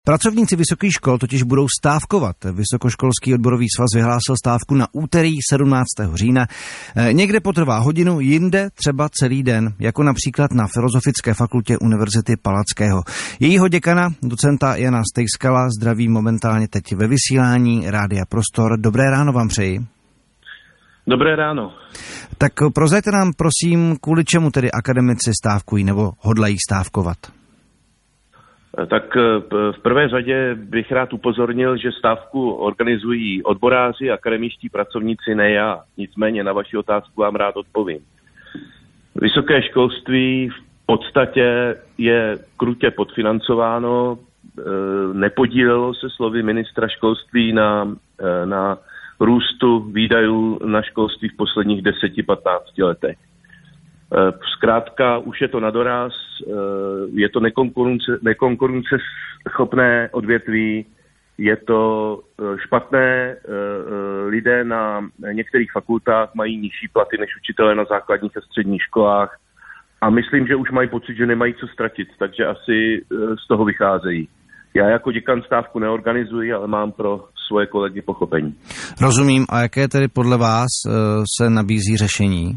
Pracovníci vysokých škol totiž budou stávkovat. Vysokoškolský odborový svaz vyhlásil stávku na úterý 17. října. Někde potrvá hodinu, jinde třeba celý den, jako například na Filozofické fakultě Univerzity Palackého. Jejího děkana, docenta Jana Stejskala, zdraví momentálně teď ve vysílání Rádia Prostor. Dobré ráno vám přeji. Dobré ráno. Tak prozraďte nám, prosím, kvůli čemu tedy akademici stávkují nebo hodlají stávkovat? Tak v prvé řadě bych rád upozornil, že stávku organizují odboráři, akademičtí pracovníci, ne já. Nicméně na vaši otázku vám rád odpovím. Vysoké školství v podstatě je krutě podfinancováno, nepodílelo se slovy ministra školství na růstu výdajů na školství v posledních 10-15 letech. Zkrátka už je to na doraz, je to nekonkurenceschopné odvětví, je to špatné, lidé na některých fakultách mají nižší platy než učitelé na základních a středních školách a myslím, že už mají pocit, že nemají co ztratit, takže asi z toho vycházejí. Já jako děkan stávku neorganizuji, ale mám pro svoje kolegy pochopení. Rozumím. A jaké tedy podle vás se nabízí řešení?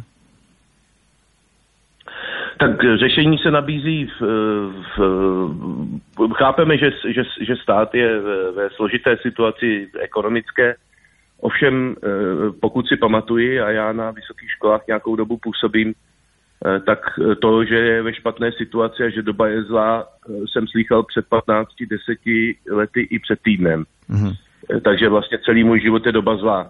Tak řešení se nabízí chápeme, že stát je ve složité situaci ekonomické. Ovšem, pokud si pamatuji, a já na vysokých školách nějakou dobu působím, tak to, že je ve špatné situaci a že doba je zlá, jsem slýchal před 15-10 lety i před týdnem. Mm-hmm. Takže vlastně celý můj život je doba zlá.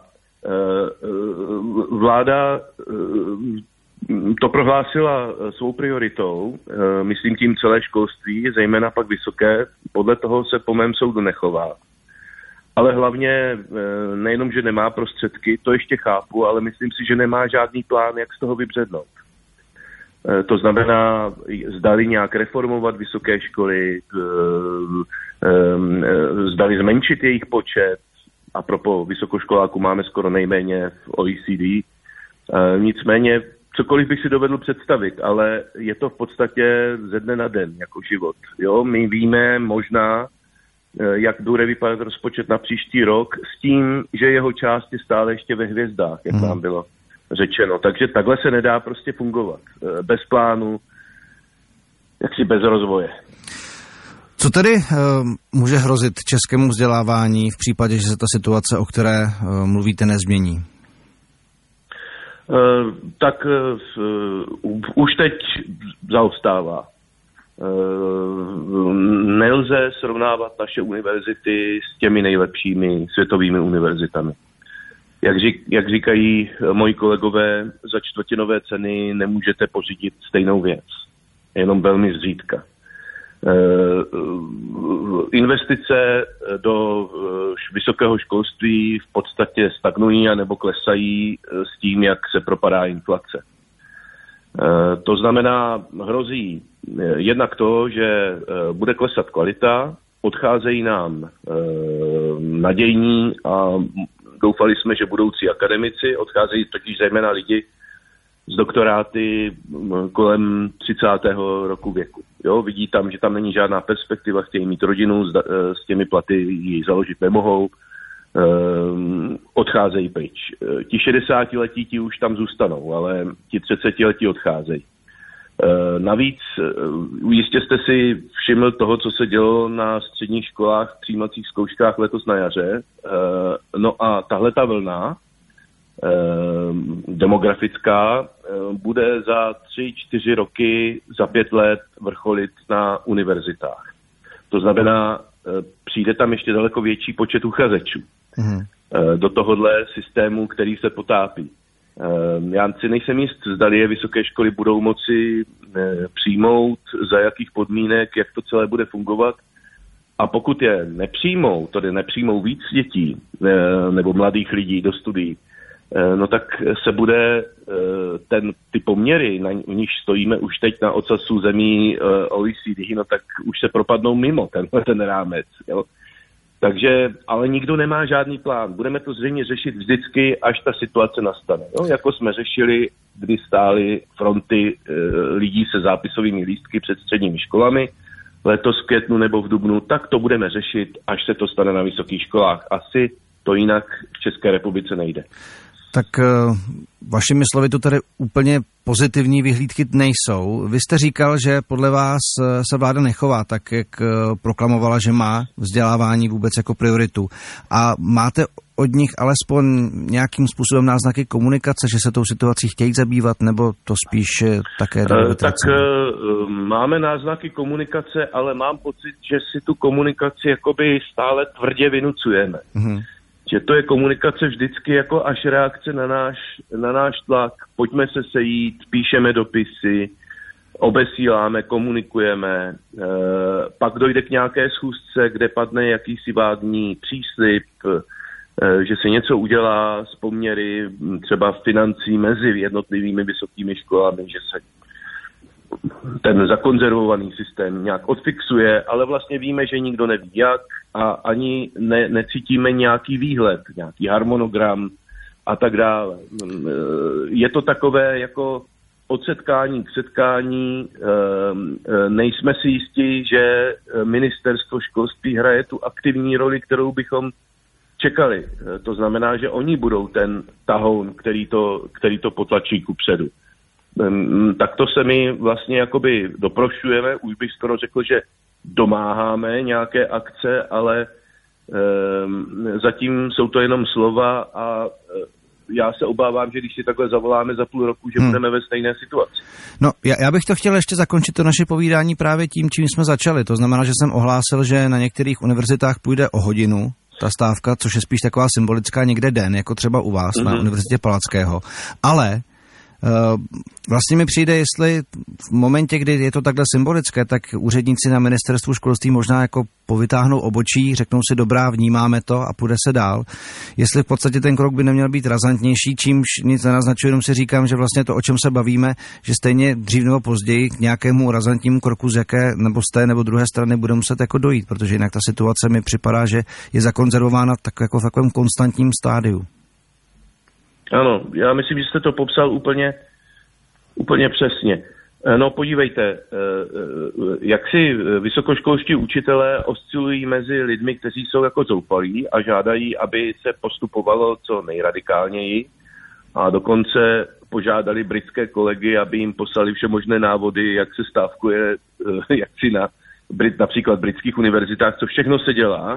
Vláda to prohlásila svou prioritou, myslím tím celé školství, zejména pak vysoké, podle toho se po mém soudu nechová. Ale hlavně nejenom, že nemá prostředky, to ještě chápu, ale myslím si, že nemá žádný plán, jak z toho vybřednout. To znamená, zdali nějak reformovat vysoké školy, zdali zmenšit jejich počet, a propos vysokoškoláků máme skoro nejméně v OECD, nicméně cokoliv bych si dovedl představit, ale je to v podstatě ze dne na den jako život. Jo? My víme možná, jak bude vypadat rozpočet na příští rok s tím, že jeho část je stále ještě ve hvězdách, jak nám bylo řečeno. Takže takhle se nedá prostě fungovat. Bez plánu, jaksi bez rozvoje. Co tedy může hrozit českému vzdělávání v případě, že se ta situace, o které mluvíte, nezmění? Tak už teď zaostává. Nelze srovnávat naše univerzity s těmi nejlepšími světovými univerzitami. Jak říkají moji kolegové, za čtvrtinové ceny nemůžete pořídit stejnou věc. Jenom velmi zřídka. Investice do vysokého školství v podstatě stagnují anebo klesají s tím, jak se propadá inflace. To znamená, hrozí jednak to, že bude klesat kvalita, odcházejí nám nadějní a doufali jsme, že budoucí akademici, odcházejí totiž zejména lidi z doktoráty kolem 30. roku věku. Jo, vidí tam, že tam není žádná perspektiva, chtějí mít rodinu, s těmi platy ji založit nemohou, odcházejí pryč. Ti 60letí ti už tam zůstanou, ale ti 30letí odcházejí. Navíc jistě jste si všiml toho, co se dělo na středních školách, přijímacích zkouškách letos na jaře. No a tahleta vlna demografická bude za 3-4 roky, za 5 let vrcholit na univerzitách. To znamená, přijde tam ještě daleko větší počet uchazečů do tohohle systému, který se potápí. Já si nejsem jist, zdali je vysoké školy budou moci přijmout, za jakých podmínek, jak to celé bude fungovat. A pokud je nepřijmou, tedy nepřijmou víc dětí nebo mladých lidí do studií, no tak se bude ty poměry, v níž stojíme už teď na ocasu zemí OECD, no tak už se propadnou mimo ten rámec. Jo? Takže, ale nikdo nemá žádný plán. Budeme to zřejmě řešit vždycky, až ta situace nastane. Jo? Jako jsme řešili, kdy stály fronty lidí se zápisovými lístky před středními školami letos v květnu nebo v dubnu, tak to budeme řešit, až se to stane na vysokých školách. Asi to jinak v České republice nejde. Tak vašimi slovy to tady úplně pozitivní vyhlídky nejsou. Vy jste říkal, že podle vás se vláda nechová tak, jak proklamovala, že má vzdělávání vůbec jako prioritu. A máte od nich alespoň nějakým způsobem náznaky komunikace, že se tou situací chtějí zabývat, nebo to spíš také... Tak máme náznaky komunikace, ale mám pocit, že si tu komunikaci jakoby stále tvrdě vynucujeme. Že to je komunikace vždycky jako až reakce na náš tlak. Pojďme se sejít, píšeme dopisy, obesíláme, komunikujeme, pak dojde k nějaké schůzce, kde padne jakýsi vágní příslib, že se něco udělá s poměry třeba financí mezi jednotlivými vysokými školami, že se ten zakonzervovaný systém nějak odfixuje, ale vlastně víme, že nikdo neví jak a ani necítíme nějaký výhled, nějaký harmonogram a tak dále. Je to takové jako od setkání k setkání. Nejsme si jistí, že ministerstvo školství hraje tu aktivní roli, kterou bychom čekali. To znamená, že oni budou ten tahoun, který to potlačí kupředu. Tak to se my vlastně jakoby doprošujeme, už bych skoro řekl, že domáháme nějaké akce, ale zatím jsou to jenom slova a já se obávám, že když si takhle zavoláme za půl roku, že budeme ve stejné situaci. No, já bych to chtěl ještě zakončit to naše povídání právě tím, čím jsme začali. To znamená, že jsem ohlásil, že na některých univerzitách půjde o hodinu ta stávka, což je spíš taková symbolická někde den, jako třeba u vás na Univerzitě Palackého. Ale vlastně mi přijde, jestli v momentě, kdy je to takhle symbolické, tak úředníci na ministerstvu školství možná jako povytáhnou obočí, řeknou si dobrá, vnímáme to a půjde se dál. Jestli v podstatě ten krok by neměl být razantnější, čímž nic nenaznačuje, jenom si říkám, že vlastně to, o čem se bavíme, že stejně dřív nebo později k nějakému razantnímu kroku z jaké nebo z té nebo druhé strany bude muset jako dojít, protože jinak ta situace mi připadá, že je zakonzervována tak jako v takovém konstantním stádiu. Ano, já myslím, že jste to popsal úplně přesně. No podívejte, jak si vysokoškolští učitelé oscilují mezi lidmi, kteří jsou jako zoufalí a žádají, aby se postupovalo co nejradikálněji a dokonce požádali britské kolegy, aby jim poslali všemožné návody, jak se stávkuje, jak si například britských univerzitách, co všechno se dělá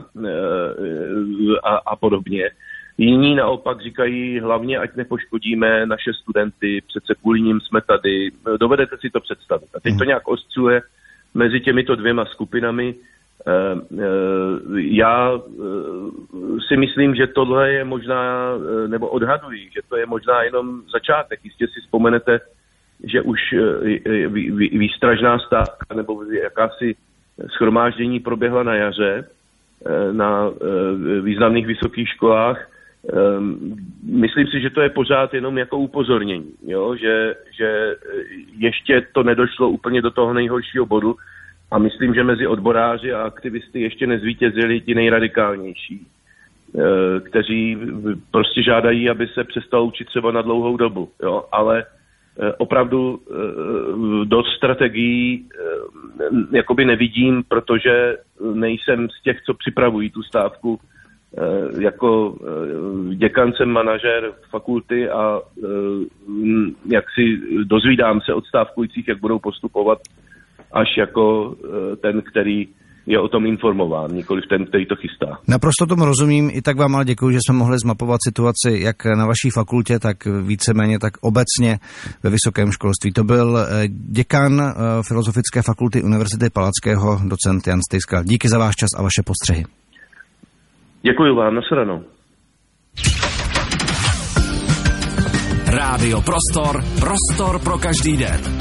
a podobně. Jiní naopak říkají hlavně, ať nepoškodíme naše studenty, přece kvůli ním jsme tady. Dovedete si to představit. A teď to nějak osciluje mezi těmito dvěma skupinami. Já si myslím, že tohle je možná, nebo odhaduji, že to je možná jenom začátek. Jistě si vzpomenete, že už výstražná stávka nebo jakási shromáždění proběhla na jaře na významných vysokých školách. Myslím si, že to je pořád jenom jako upozornění, jo? Že ještě to nedošlo úplně do toho nejhoršího bodu a myslím, že mezi odboráři a aktivisty ještě nezvítězili ti nejradikálnější, kteří prostě žádají, aby se přestalo učit třeba na dlouhou dobu, jo? Ale opravdu dost strategií jakoby nevidím, protože nejsem z těch, co připravují tu stávku. Jako děkan jsem manažer fakulty a jak si dozvídám se od stávkujících, jak budou postupovat, až jako ten, který je o tom informován, nikoliv ten, který to chystá. Naprosto tomu rozumím, i tak vám ale děkuji, že jsme mohli zmapovat situaci jak na vaší fakultě, tak víceméně, tak obecně ve vysokém školství. To byl děkan Filozofické fakulty Univerzity Palackého, docent Jan Stejskal. Díky za váš čas a vaše postřehy. Děkuji vám, nashledanou. Rádio Prostor, prostor pro každý den.